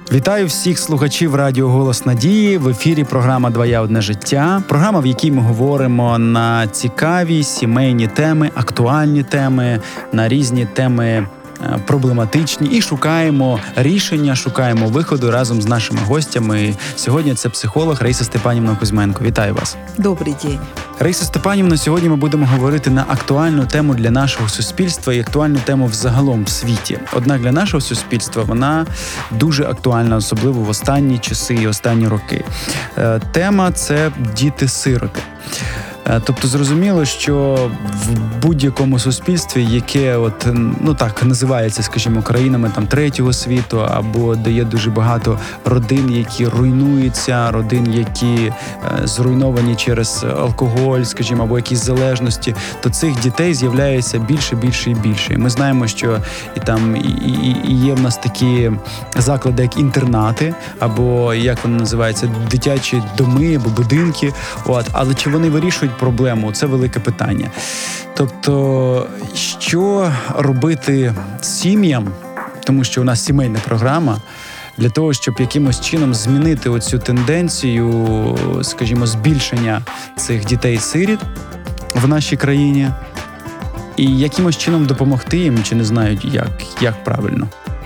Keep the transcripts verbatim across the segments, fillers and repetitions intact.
Вітаю всіх слухачів Радіо Голос Надії. В ефірі програма «Два я, одне життя». Програма, в якій ми говоримо на цікаві сімейні теми, актуальні теми, на різні теми проблематичні і шукаємо рішення, шукаємо виходу разом з нашими гостями. Сьогодні це психолог Раїса Степанівна Кузьменко. Вітаю вас. Добрий день. Раїса Степанівна, сьогодні ми будемо говорити на актуальну тему для нашого суспільства і актуальну тему взагалом в світі. Однак для нашого суспільства вона дуже актуальна, особливо в останні часи і останні роки. Тема – це діти-сироти. Тобто зрозуміло, що в будь-якому суспільстві, яке от, ну так, називається, скажімо, країнами там третього світу, або де є дуже багато родин, які руйнуються, родин, які е, зруйновані через алкоголь, скажімо, або якісь залежності, то цих дітей з'являється більше, більше і більше. І ми знаємо, що і там і, і, і є в нас такі заклади, як інтернати, або, як вони називаються, дитячі доми або будинки. От. Але чи вони вирішують проблему? Це велике питання. Тобто, що робити сім'ям, тому що у нас сімейна програма, для того, щоб якимось чином змінити оцю тенденцію, скажімо, збільшення цих дітей-сиріт в нашій країні, і якимось чином допомогти їм, чи не знають, як, як правильно?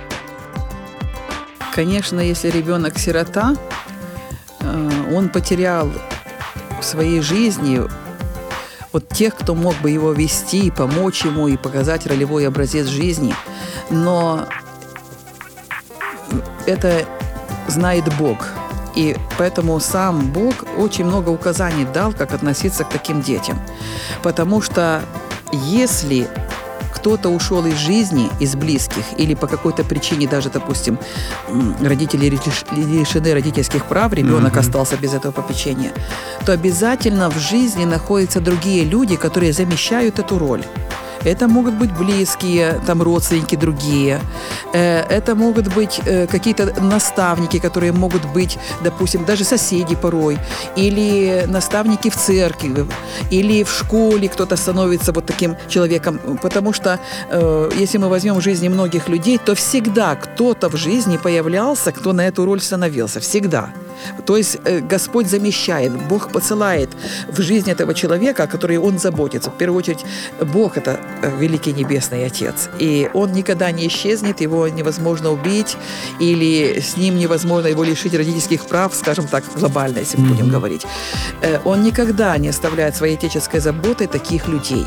Конечно, если ребенок сирота, он потерял в своей жизни вот тех, кто мог бы его вести, помочь ему и показать ролевой образец жизни. Но это знает Бог. И поэтому сам Бог очень много указаний дал, как относиться к таким детям. Потому что если кто-то ушел из жизни, из близких, или по какой-то причине даже, допустим, родители лишены родительских прав, ребенок mm-hmm. остался без этого попечения, то обязательно в жизни находятся другие люди, которые замещают эту роль. Это могут быть близкие, там родственники другие. Это могут быть какие-то наставники, которые могут быть, допустим, даже соседи порой. Или наставники в церкви. Или в школе кто-то становится вот таким человеком. Потому что, если мы возьмем в жизни многих людей, то всегда кто-то в жизни появлялся, кто на эту роль становился. Всегда. То есть Господь замещает, Бог посылает в жизнь этого человека, о котором Он заботится. В первую очередь, Бог – это великий небесный Отец. И Он никогда не исчезнет, его невозможно убить, или с ним невозможно его лишить родительских прав, скажем так, глобально, если мы mm-hmm. будем говорить. Он никогда не оставляет своей отеческой заботой таких людей.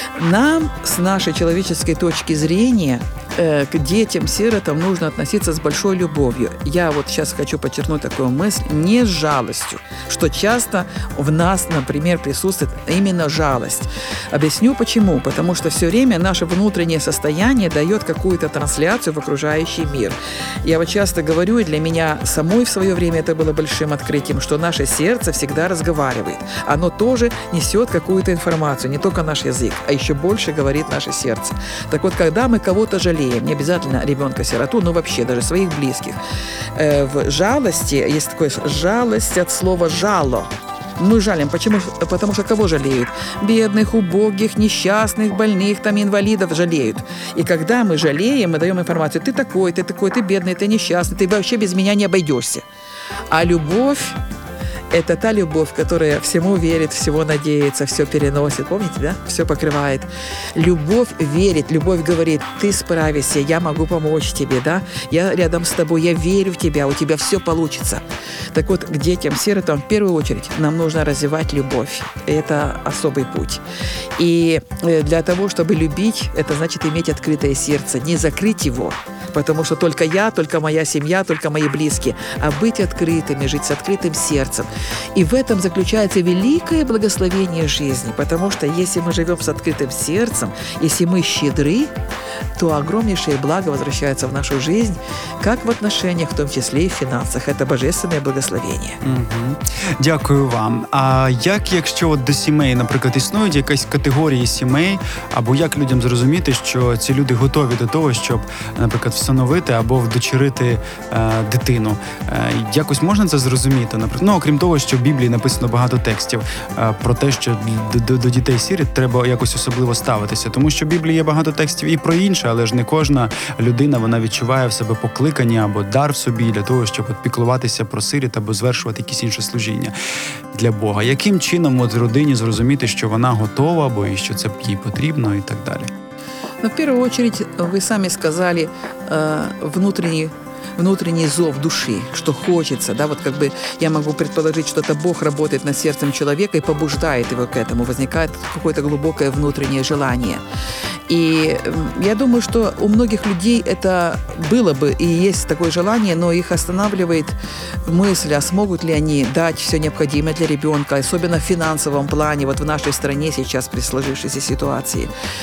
Нам, с нашей человеческой точки зрения, к детям-сиротам нужно относиться с большой любовью. Я вот сейчас хочу подчеркнуть такую мысль, не с жалостью, что часто в нас, например, присутствует именно жалость. Объясню почему. Потому что все время наше внутреннее состояние дает какую-то трансляцию в окружающий мир. Я вот часто говорю, и для меня самой в свое время это было большим открытием, что наше сердце всегда разговаривает. Оно тоже несет какую-то информацию, не только наш язык, а еще больше говорит наше сердце. Так вот, когда мы кого-то жалеем, не обязательно ребенка-сироту, но вообще даже своих близких, э, в жалости, есть такое жалость от слова «жало». Мы жалим. Почему? Потому что кого жалеют? Бедных, убогих, несчастных, больных, там, инвалидов жалеют. И когда мы жалеем, мы даем информацию: ты такой, ты такой, ты бедный, ты несчастный, ты вообще без меня не обойдешься. А любовь – это та любовь, которая всему верит, всего надеется, все переносит. Помните, да? Все покрывает. Любовь верит, любовь говорит: ты справишься, я могу помочь тебе, да? Я рядом с тобой, я верю в тебя, у тебя все получится. Так вот, к детям-сиротам в первую очередь нам нужно развивать любовь. Это особый путь. И для того, чтобы любить, это значит иметь открытое сердце, не закрыть его, потому что только я, только моя семья, только мои близкие, а быть открытыми, жить с открытым сердцем. И в этом заключается великое благословение жизни, потому что если мы живем с открытым сердцем, если мы щедры, то огромнейшее благо возвращается в нашу жизнь, как в отношениях, в том числе и в финансах. Это божественное благословение. Угу. Дякую вам. А як, якщо от до сімей, наприклад, існують якісь категорії сімей, або як людям зрозуміти, що ці люди готові до того, щоб, наприклад, всиновити або вдочерити е, дитину? Е, якось можна це зрозуміти? Наприклад, ну, окрім того, що в Біблії написано багато текстів е, про те, що до, до, до дітей-сиріт треба якось особливо ставитися, тому що в Біблії є багато текстів і про інше, але ж не кожна людина, вона відчуває в себе покликання або дар в собі для того, щоб от піклуватися про сиріт або звершувати якісь інші служіння для Бога. Яким чином от родині зрозуміти, що вона готова, або і що це їй потрібно і так далі? Но в первую очередь вы сами сказали э, внутренний внутренний зов души, что хочется, да, вот как бы я могу предположить, что это Бог работает над сердцем человека и побуждает его к этому, возникает какое-то глубокое внутреннее желание. И я думаю, что у многих людей это было бы и есть такое желание, но их останавливает мысль, а смогут ли они дать все необходимое для ребенка, особенно в финансовом плане, вот в нашей стране сейчас при сложившейся ситуации.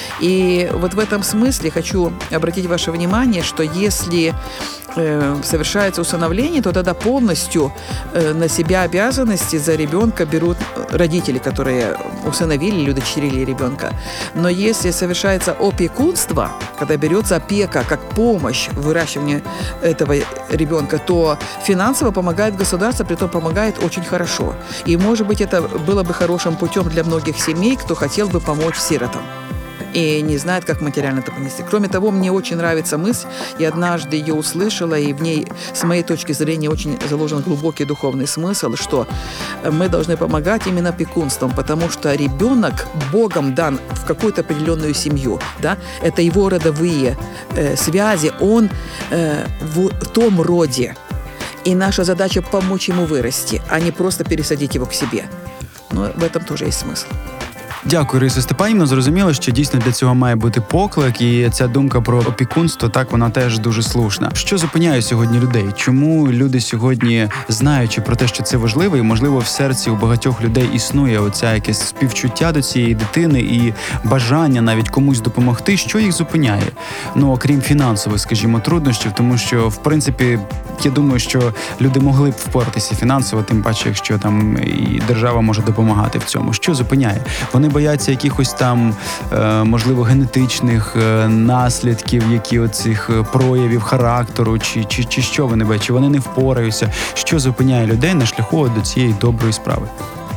И вот в этом смысле хочу обратить ваше внимание, что если э, совершается усыновление, то тогда полностью э, на себя обязанности за ребенка берут родители, которые усыновили или удочерили ребенка. Но если совершается опекунство, когда берется опека как помощь в выращивании этого ребенка, то финансово помогает государство, притом помогает очень хорошо. И, может быть, это было бы хорошим путем для многих семей, кто хотел бы помочь сиротам и не знает, как материально это понести. Кроме того, мне очень нравится мысль, я однажды ее услышала, и в ней, с моей точки зрения, очень заложен глубокий духовный смысл, что мы должны помогать именно опекунством, потому что ребенок Богом дан в какую-то определенную семью, да, это его родовые э, связи, он э, в том роде, и наша задача помочь ему вырасти, а не просто пересадить его к себе. Но в этом тоже есть смысл. Дякую, Раїса Степанівна. Зрозуміло, що дійсно для цього має бути поклик, і ця думка про опікунство, так, вона теж дуже слушна. Що зупиняє сьогодні людей? Чому люди сьогодні, знаючи про те, що це важливо, і, можливо, в серці у багатьох людей існує оця якесь співчуття до цієї дитини і бажання навіть комусь допомогти, що їх зупиняє? Ну, окрім фінансових, скажімо, труднощів, тому що, в принципі, я думаю, що люди могли б впоратися фінансово, тим паче, якщо там і держава може допомагати в цьому. Що зупиняє? Вони бояться якихось там, е, можливо, генетичних е, наслідків, які оцих проявів характеру, чи, чи, чи що вони бояться, чи вони не впораються. Що зупиняє людей на шляху до цієї доброї справи?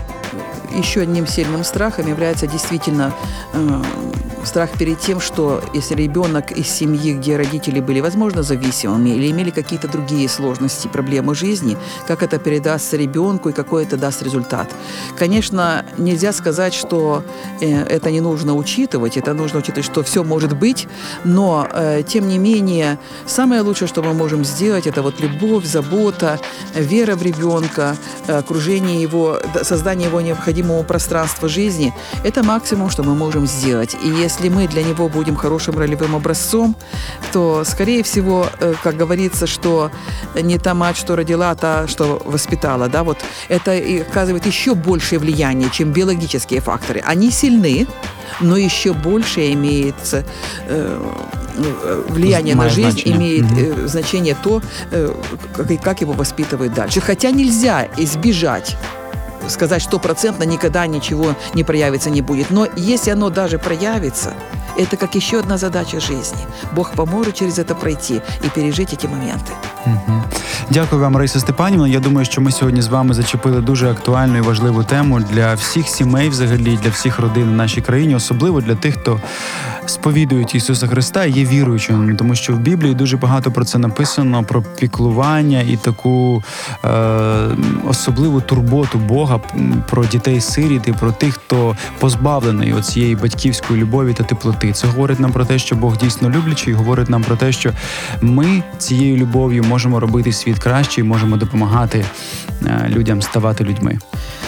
Еще одним сильным страхом является действительно э, страх перед тем, что если ребенок из семьи, где родители были, возможно, зависимыми или имели какие-то другие сложности, проблемы жизни, как это передастся ребенку и какой это даст результат. Конечно, нельзя сказать, что э, это не нужно учитывать, это нужно учитывать, что все может быть, но, э, тем не менее, самое лучшее, что мы можем сделать, это вот любовь, забота, вера в ребенка, окружение его, создание его необходимого пространства жизни, это максимум, что мы можем сделать. И если мы для него будем хорошим ролевым образцом, то, скорее всего, как говорится, что не та мать, что родила, а та, что воспитала, да, вот это и оказывает еще большее влияние, чем биологические факторы. Они сильны, но еще больше имеет э, влияние на жизнь, значение. имеет э, значение то, э, как, как его воспитывают дальше. Хотя нельзя избежать сказать стопроцентно никогда ничего не проявится, не будет. Но если оно даже проявится, это как еще одна задача жизни. Бог поможет через это пройти и пережить эти моменты. Угу. Дякую вам, Раїса Степанівна. Я думаю, що ми сьогодні з вами зачепили дуже актуальну і важливу тему для всіх сімей взагалі, для всіх родин в нашій країні, особливо для тих, хто сповідують Ісуса Христа і є віруючими, тому що в Біблії дуже багато про це написано, про піклування і таку е, особливу турботу Бога про дітей-сиріт і про тих, хто позбавлений оцієї батьківської любові та теплоти. Це говорить нам про те, що Бог дійсно люблячий, і говорить нам про те, що ми цією любов'ю можемо робити світ краще і можемо допомагати е, людям ставати людьми.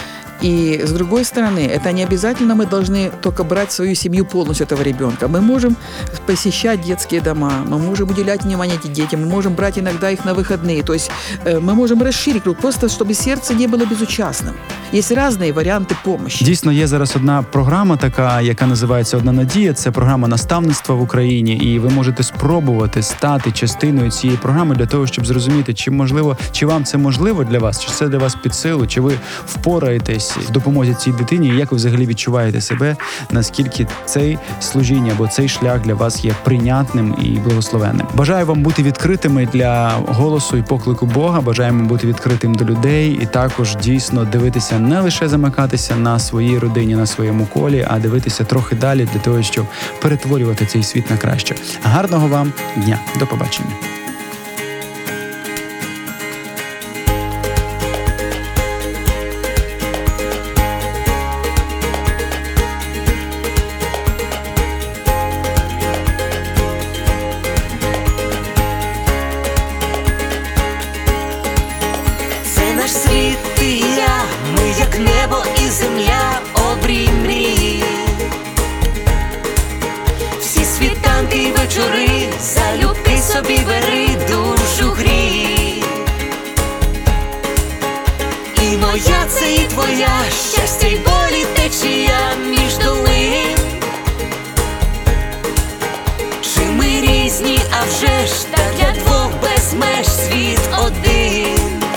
И, с другой стороны, это не обязательно мы должны только брать в свою семью полностью этого ребенка. Мы можем посещать детские дома, мы можем уделять внимание этим детям, мы можем брать иногда их на выходные. То есть э, мы можем расширить круг, просто чтобы сердце не было безучастным. Есть разные варіанти помощи. Дійсно, є зараз одна програма така, яка називається «Одна надія». Це програма наставництва в Україні, і ви можете спробувати стати частиною цієї програми для того, щоб зрозуміти, чи можливо, чи вам це можливо для вас, чи це для вас під силу, чи ви впораєтесь зараз в допомозі цій дитині, і як ви взагалі відчуваєте себе, наскільки цей служіння або цей шлях для вас є прийнятним і благословенним. Бажаю вам бути відкритими для голосу і поклику Бога, бажаємо бути відкритим до людей і також дійсно дивитися, не лише замикатися на своїй родині, на своєму колі, а дивитися трохи далі для того, щоб перетворювати цей світ на краще. Гарного вам дня. До побачення. Наш світ, ти і я, ми як небо і земля, обрій мрії. Всі світанки й вечори, залюбки собі бери, душу грій. І моя це і твоя, щастя й болі течія між долин. Чи ми різні, а вже ж так для двох без меж світ один.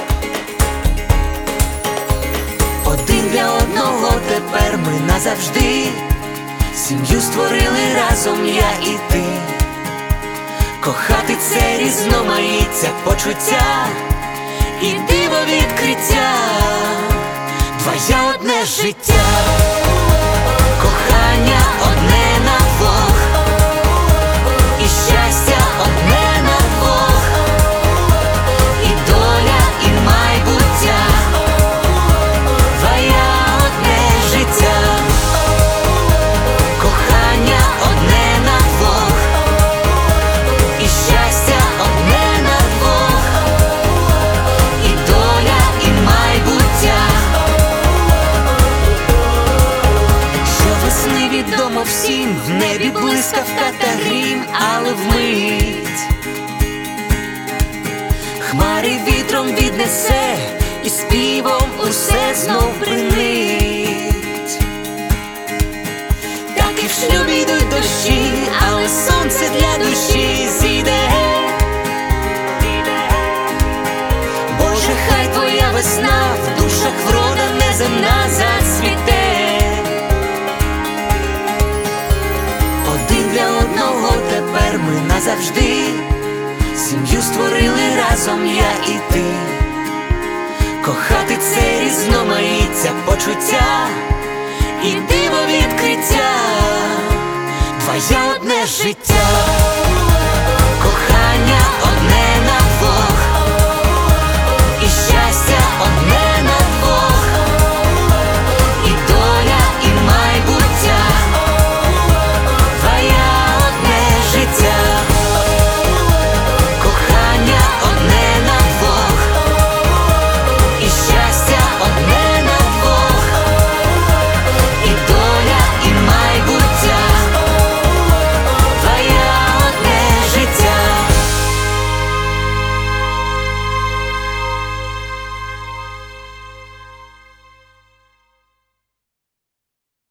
Один для одного тепер ми назавжди. Сім'ю створили разом я і ти. Кохати це різноманіття почуття і диво відкриття. Твоє одне життя, кохання одне на двох, і щастя одне на двох, і доля, і майбуття. Твоє одне життя, кохання одне на двох, і щастя одне на двох, і доля, і майбуття. Щовесни відомо всім, в небі блискавка та грім, але вмить хмари вітром віднесе, і співом усе знов бринить. Так і в шлюбі йдуть дощі, але сонце для душі зійде. Боже, хай твоя весна в душах врода неземна зацвіте. Один для одного тепер ми назавжди. Сім'ю створили разом я і ти. Кохати це різноманіття почуття і диво відкриття. Твоє одне життя.